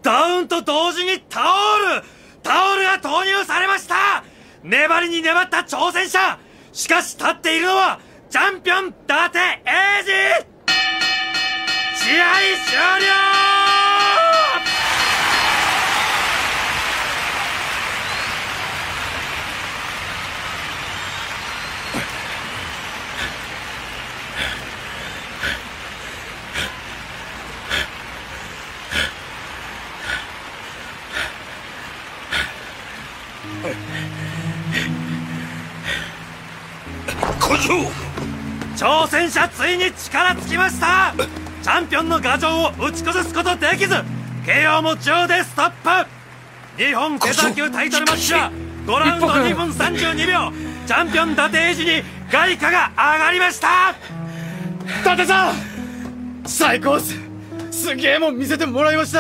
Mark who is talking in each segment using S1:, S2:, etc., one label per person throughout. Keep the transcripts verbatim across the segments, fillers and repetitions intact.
S1: ダウンと同時にタオルタオルが投入されました。粘りに粘った挑戦者。しかし立っているのはチャンピオン伊達英二。試合終了。挑戦者ついに力尽きました。チャンピオンの牙城を打ち崩すことできず ケーオー もじゅうでストップ。日本フェザー級タイトルマッチはごラウンドにふんさんじゅうにびょう。チャンピオン伊達英二に外貨が上がりました。
S2: 伊達さん最高っす。すげえもん見せてもらいました。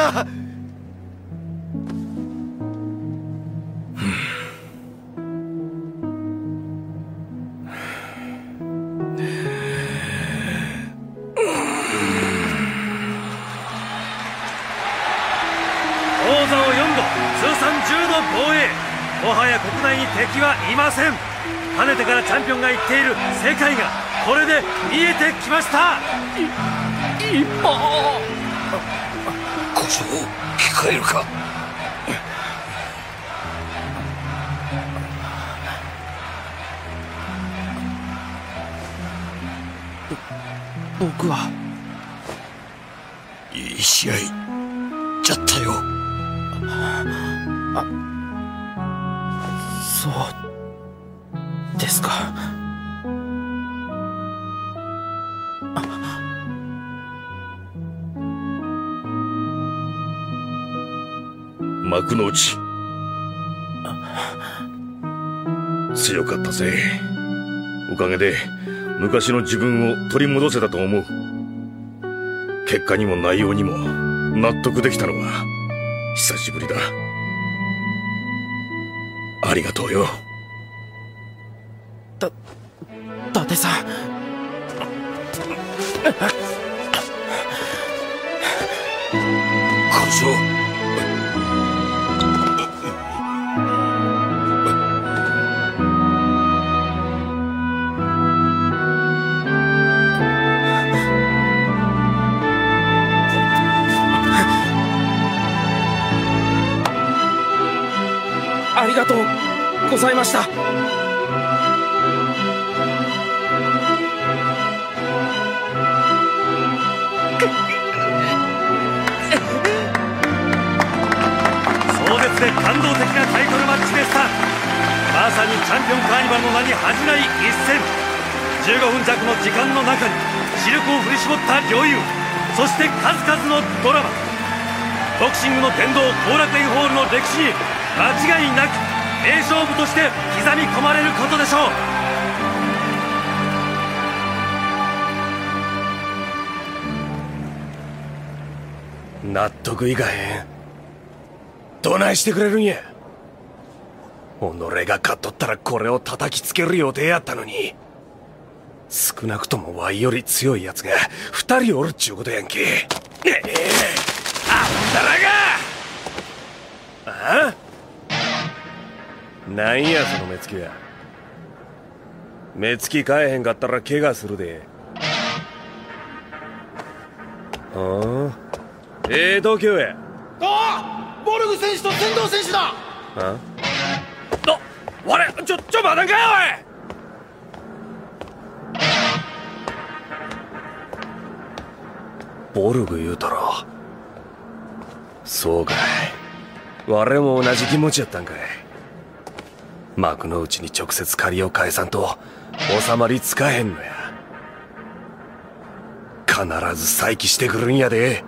S1: もはや国内に敵はいません。かねてからチャンピオンが言っている世界がこれで見えてきました。
S3: い今
S4: 小僧聞こえるか。
S3: ぼ僕はい
S4: い試合じゃったよ。
S3: あそうですか。
S4: 幕の内強かったぜ。おかげで昔の自分を取り戻せたと思う。結果にも内容にも納得できたのは久しぶりだ。ありがとうよ。
S3: だ、伊達さん。
S4: 小僧。
S3: ありがとうございました。
S1: 壮絶で感動的なタイトルマッチでした。まさにチャンピオンカーニバルの名に恥じない一戦。じゅうごふん弱の時間の中に視力を振り絞った両雄、そして数々のドラマ。ボクシングの殿堂後楽園ホールの歴史に間違いなく名勝負として刻み込まれることでしょう。
S2: 納得いかへん。どないしてくれるんや。己が勝っとったらこれを叩きつける予定やったのに、少なくともワイより強いやつが二人おるっちゅうことやんけ。ええあんたらがああなんやその目つきや。目つき変えへんかったら怪我するで。ああええ度胸や。
S5: ああボルグ選手と仙道選手だ。
S2: あああれちょちょ待たんかよおい。ボルグ言うたらそうかい。我も同じ気持ちやったんかい。幕の内に直接借りを返さんと収まりつかへんのや。必ず再起してくるんやで。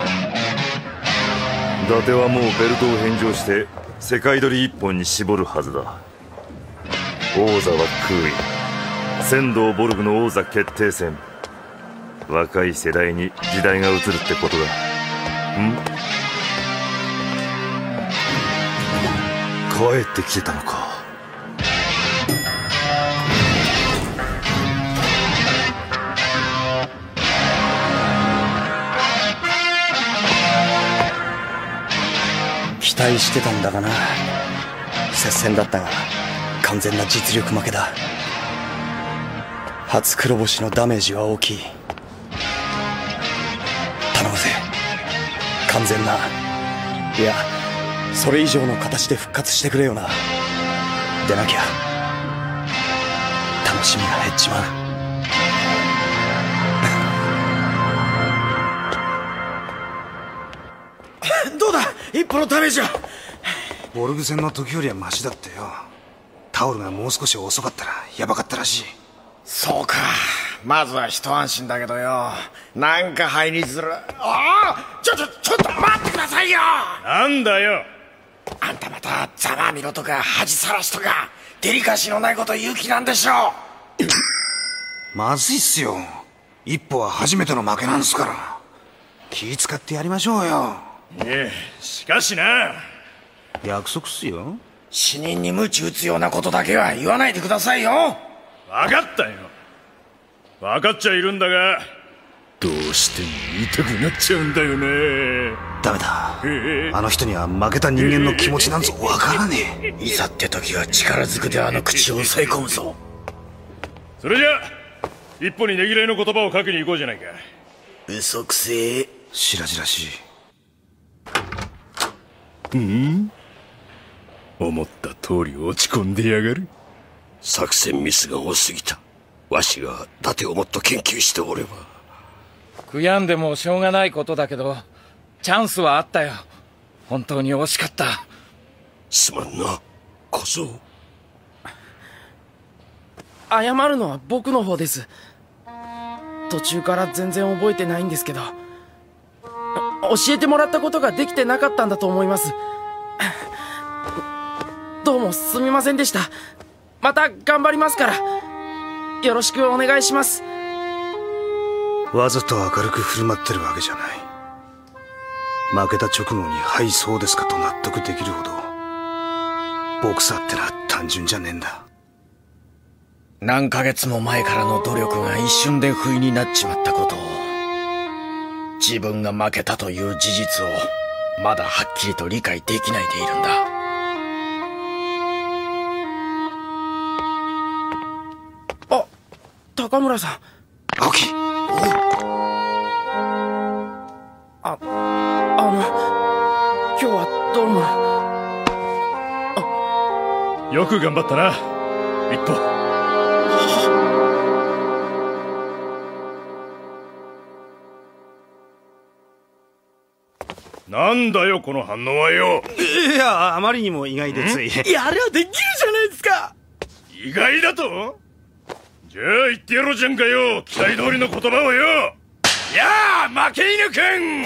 S6: 伊達はもうベルトを返上して世界取り一本に絞るはずだ。王座は空位。仙道ボルグの王座決定戦。若い世代に時代が移るってことだ。ん帰ってきてたのか。
S7: 待してたんだがな。接戦だったが完全な実力負けだ。初黒星のダメージは大きい。頼むぜ、完全な、いやそれ以上の形で復活してくれよな。でなきゃ楽しみが減っちまう。
S5: どうだ、一歩のダメージは。ボルグ戦の時よりはマシだってよ。タオルがもう少し遅かったらヤバかったらしい。
S8: そうか、まずは一安心だけどよ、なんか入りづらい。ああ、ちょちょちょっと待ってくださいよ。
S4: なんだよ。
S8: あんたまたざまみろとか恥さらしとかデリカシーのないこと言う気なんでしょ
S5: う。まずいっすよ、一歩は初めての負けなんすから。気使ってやりましょうよ。
S4: ええ、しかしな。
S5: 約束っすよ。
S8: 死人に鞭打つようなことだけは言わないでくださいよ。
S4: 分かったよ、分かっちゃいるんだが、どうしても言いたくなっちゃうんだよね。
S5: ダメだ、あの人には負けた人間の気持ちなんぞ分からね
S8: え。いざって時は力ずくであの口を押さえ込むぞ。
S4: それじゃ一歩にねぎらいの言葉をかけに行こうじゃないか。
S8: 嘘くせえ。
S5: 白々しい。
S4: うん、思った通り落ち込んでやがる。
S9: 作戦ミスが多すぎた。わしが伊達をもっと研究しておれば。
S3: 悔やんでもしょうがないことだけどチャンスはあったよ。本当に惜しかった。
S9: すまんな小僧。
S3: 謝るのは僕の方です。途中から全然覚えてないんですけど、教えてもらったことができてなかったんだと思います。どうもすみませんでした。また頑張りますからよろしくお願いします。
S5: わざと明るく振る舞ってるわけじゃない。負けた直後に「はいそうですか」と納得できるほどボクサーってのは単純じゃねえんだ。
S8: 何ヶ月も前からの努力が一瞬で不意になっちまったことを、自分が負けたという事実をまだはっきりと理解できないでいるんだ。
S3: あ、高村さん。
S5: 青木。
S3: あ、あの今日はどう
S4: も。よく頑張ったな一歩。なんだよこの反応はよ。
S5: いや、あまりにも意外でつい。
S3: やればできるじゃないですか。
S4: 意外だと？じゃあ言ってやろうじゃんかよ、期待通りの言葉をよ。やあ負け犬くん。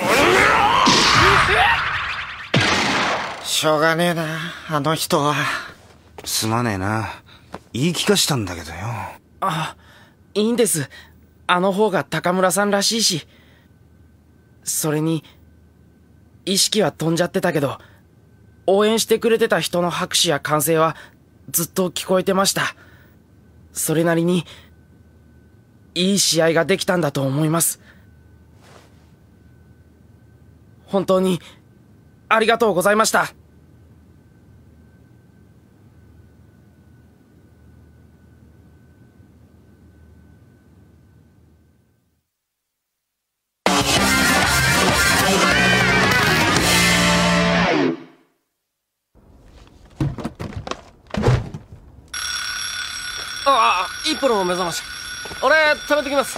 S8: しょうがねえな、あの人は。
S5: すまねえな、言い聞かしたんだけどよ。
S3: あ、いいんです。あの方が高村さんらしいし。それに意識は飛んじゃってたけど、応援してくれてた人の拍手や歓声はずっと聞こえてました。それなりにいい試合ができたんだと思います。本当にありがとうございました。
S10: ああ、一歩の目覚まし。俺食べてきます。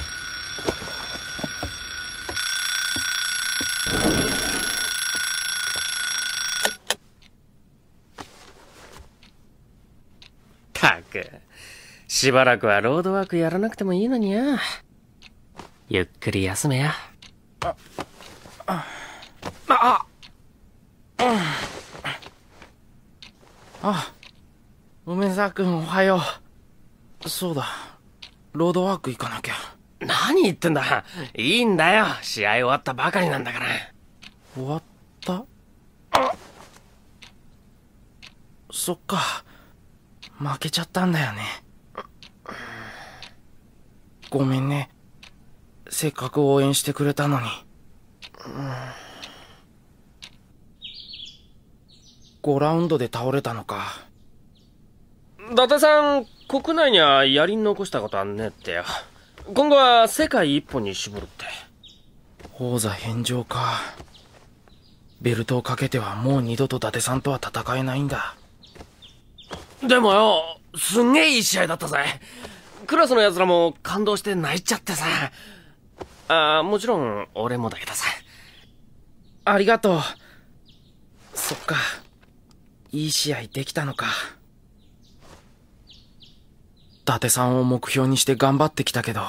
S11: たく、しばらくはロードワークやらなくてもいいのにや。ゆっくり休めや。
S3: あ、あ、あ、うん。あ、梅沢君おはよう。そうだ、ロードワーク行かなきゃ。
S11: 何言ってんだ。いいんだよ、試合終わったばかりなんだから。
S3: 終わった？あ、そっか、負けちゃったんだよね。ごめんね、せっかく応援してくれたのに。 ごラウンドで倒れたのか。
S11: 伊達さん、国内にはやり残したことあんねえってよ。今後は世界一本に絞るって。
S3: 王座返上か。ベルトをかけてはもう二度と伊達さんとは戦えないんだ。
S11: でもよ、すんげえいい試合だったぜ。クラスの奴らも感動して泣いちゃってさ。ああ、もちろん俺もだけどさ。
S3: ありがとう。そっか。いい試合できたのか。伊達さんを目標にして頑張ってきたけど、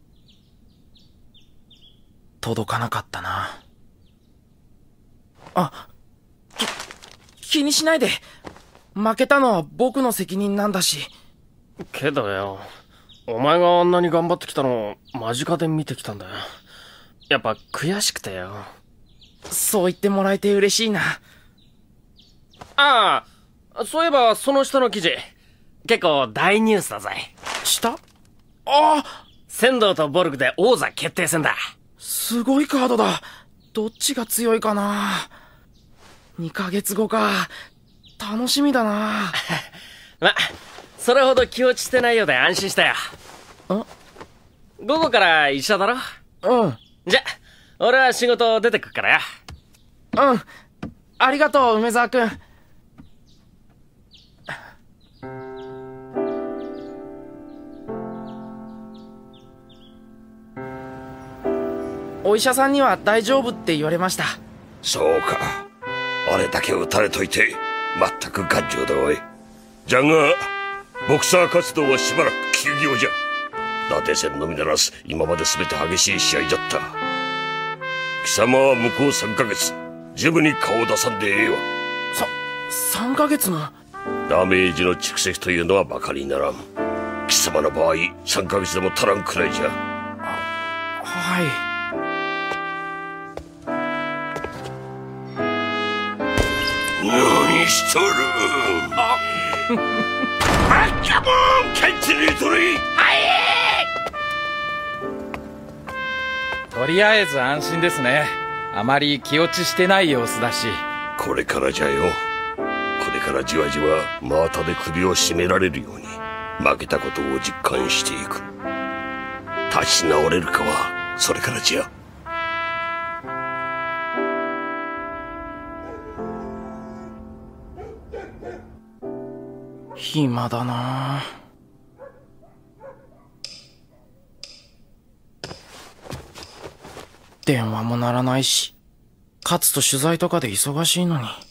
S3: 届かなかったな。あ、き、気にしないで。負けたのは僕の責任なんだし。
S11: けどよ、お前があんなに頑張ってきたのを間近で見てきたんだよ。やっぱ悔しくてよ。
S3: そう言ってもらえて嬉しいな。
S11: ああ、そういえばその下の記事、結構大ニュースだぜ。
S3: 下？ああ！
S11: 仙道とボルグで王座決定戦だ。
S3: すごいカードだ。どっちが強いかな。にかげつごか。楽しみだな。
S11: ま、それほど気落ちしてないようで安心したよ。
S3: ん？
S11: 午後から医者だろ？
S3: うん。
S11: じゃ、俺は仕事出てくっからよ。
S3: うん。ありがとう、梅沢くん。お医者さんには大丈夫って言われました。
S9: そうか。あれだけ打たれといて全く頑丈だおい。じゃがボクサー活動はしばらく休業じゃ。伊達戦のみならず今まで全て激しい試合だった。貴様は向こうさんかげつジムに顔を出さんでええわ。
S3: さ、さんかげつも？
S9: ダメージの蓄積というのはバカにならん。貴様の場合さんかげつでも足らんくらいじゃ。
S3: はい。
S9: 何しとる。あっカモンキャッチに取り。はい
S12: とりあえず安心ですね。あまり気落ちしてない様子だし。
S9: これからじゃよ。これからじわじわ真綿で首を絞められるように負けたことを実感していく。立ち直れるかはそれからじゃ。
S3: 暇だな。電話も鳴らないし、勝つと取材とかで忙しいのに。はい、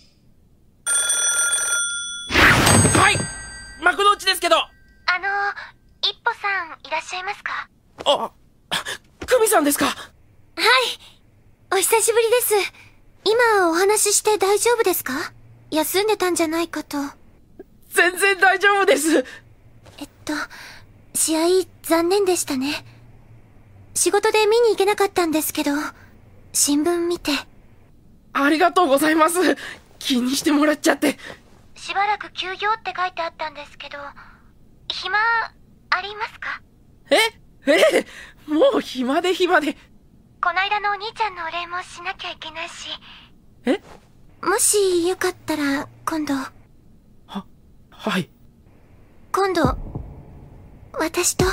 S3: 幕の内ですけど。
S13: あの一歩さんいらっしゃいますか？
S3: あ、久美さんですか？はい、
S13: お久しぶりです。今お話しして大丈夫ですか？休んでたんじゃないかと。
S3: 全然大丈夫です。
S13: えっと、試合残念でしたね。仕事で見に行けなかったんですけど、新聞見て。
S3: ありがとうございます。気にしてもらっちゃって。
S13: しばらく休業って書いてあったんですけど、暇ありますか？
S3: えええ、もう暇で暇で。
S13: こないだのお兄ちゃんのお礼もしなきゃいけないし。
S3: え？
S13: もしよかったら今度。
S3: は、はい。
S13: 今度、私と。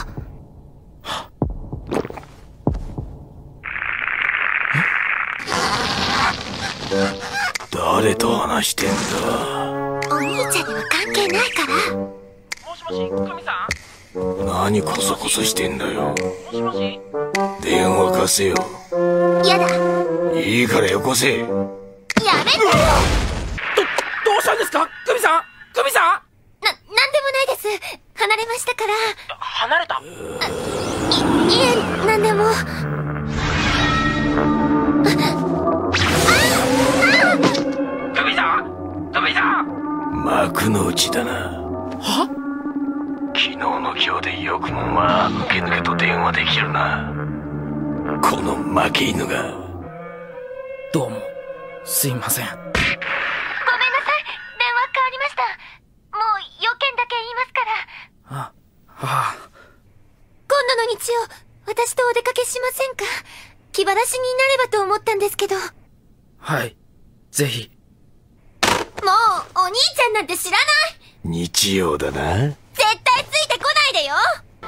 S2: 誰と話してんだ？
S13: お兄ちゃんには関係ないから。
S3: もしもし、久美さん？
S2: 何コソコソしてんだよ。
S3: もしもし？
S2: 電話貸せよ。
S13: やだ。
S2: いいからよこせ。
S13: やめてよ。ど、
S3: どうしたんですか？久美さん？久美さん？
S13: な、なんでもないです。離れましたから。
S3: 離れた？
S13: い、いえ、なんでも。
S3: 久美さん？久美さん？
S2: 幕の内だな。
S3: は？
S2: 昨日の今日でよくもまあぬけぬけと電話できるな。この負け犬が。
S3: どうもすいません。
S13: ごめんなさい。電話変わりました。もう要件だけ言いますから。
S3: あ、はあ。
S13: 今度の日曜、私とお出かけしませんか？気晴らしになればと思ったんですけど。
S3: はい、ぜひ。
S13: もう、お兄ちゃんなんて知らない。
S2: 日曜だな。
S13: 絶対ついてこないでよ。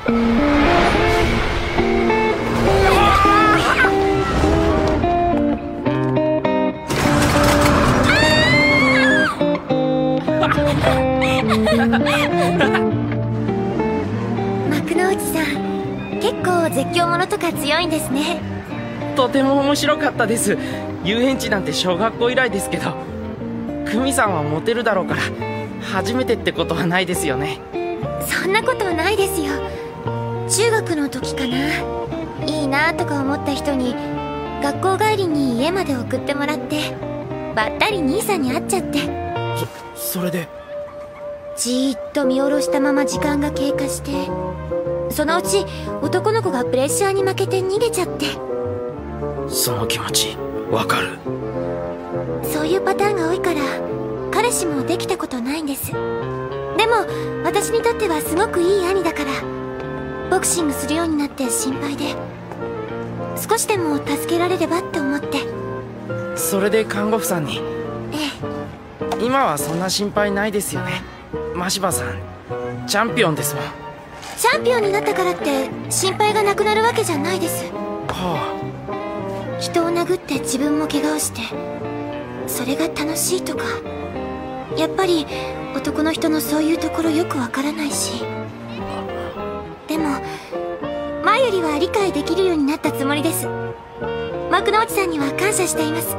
S13: 幕の内さん、結構絶叫者とか強いんですね。
S3: とても面白かったです。遊園地なんて小学校以来ですけど、久美さんはモテるだろうから初めてってことはないですよね。
S13: そんなことないですよ。中学の時かな、いいなとか思った人に学校帰りに家まで送ってもらって、ばったり兄さんに会っちゃって。
S3: そそれで
S13: じーっと見下ろしたまま時間が経過して、そのうち男の子がプレッシャーに負けて逃げちゃって。
S3: その気持ちわかる。
S13: そういうパターンが多いから彼氏もできたことないんです。でも私にとってはすごくいい兄だから、ボクシングするようになって心配で、少しでも助けられればって思って。
S3: それで看護婦さんに。
S13: え
S3: え。今はそんな心配ないですよね。真柴さんチャンピオンですもん。
S13: チャンピオンになったからって心配がなくなるわけじゃないです。
S3: は
S13: あ、人を殴って自分も怪我をして、それが楽しいとか、やっぱり男の人のそういうところよくわからないし。でも前よりは理解できるようになったつもりです。幕の内さんには感謝しています。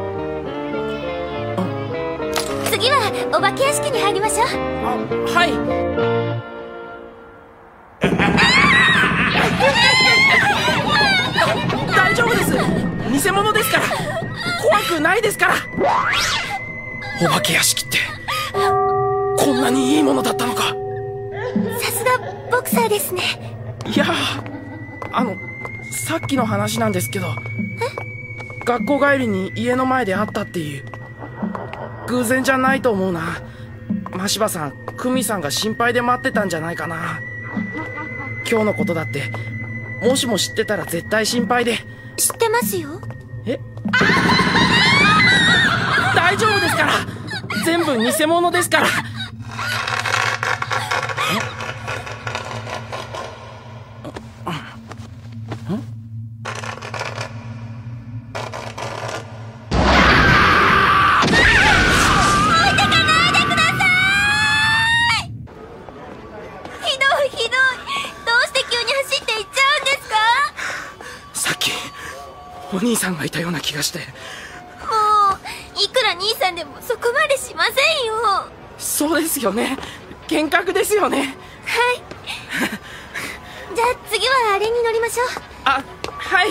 S13: 次はお化け屋敷に入りましょう。
S3: あ、はい。大丈夫です。偽物ですから。怖くないですから。お化け屋敷ってこんなにいいものだったのか。
S13: さすがボクサーですね。
S3: いや、あのさっきの話なんですけど、学校帰りに家の前で会ったっていう。偶然じゃないと思うな。真柴さん、久美さんが心配で待ってたんじゃないかな。今日のことだってもしも知ってたら絶対心配で。
S13: 知ってますよ。
S3: え大丈夫ですから。全部偽物ですから。お兄さんがいたような気がして。も
S13: ういくら兄さんでもそこまでしませんよ。
S3: そうですよね。幻覚ですよね。
S13: はいじゃあ次はあれに乗りましょう。
S3: あ、はい。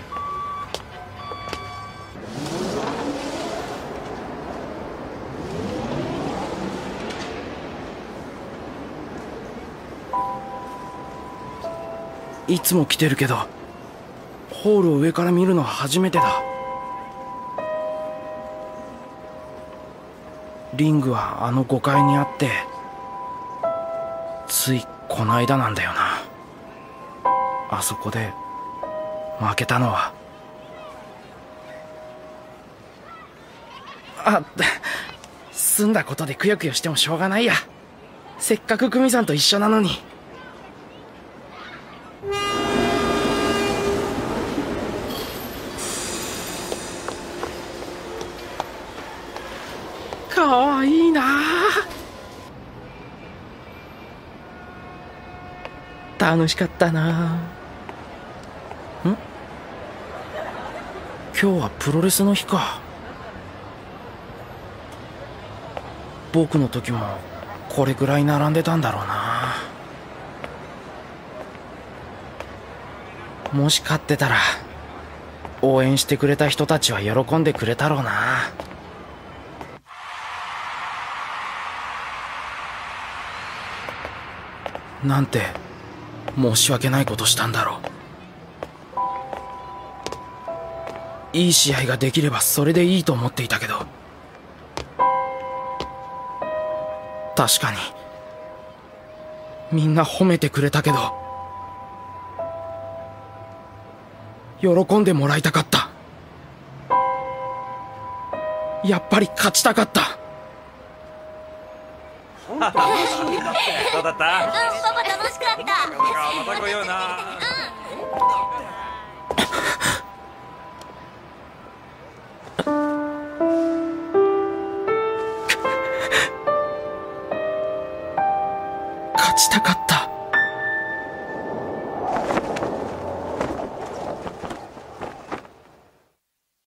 S3: いつも来てるけどホールを上から見るのは初めてだ。リングはあのごかいにあって、ついこの間なんだよな。あそこで負けたのは。あ、済んだことでくよくよしてもしょうがないや。せっかく久美さんと一緒なのに。かわいいなあ。楽しかったな。ん？今日はプロレスの日か。僕の時もこれぐらい並んでたんだろうな。もし勝ってたら応援してくれた人たちは喜んでくれたろうな。なんて申し訳ないことしたんだろう。いい試合ができればそれでいいと思っていたけど、確かにみんな褒めてくれたけど、喜んでもらいたかった。やっぱり勝ちたかった。
S1: 本当楽しみだってどうだった？うん、パ
S13: パ楽しかった。
S1: また来ような。
S13: うん。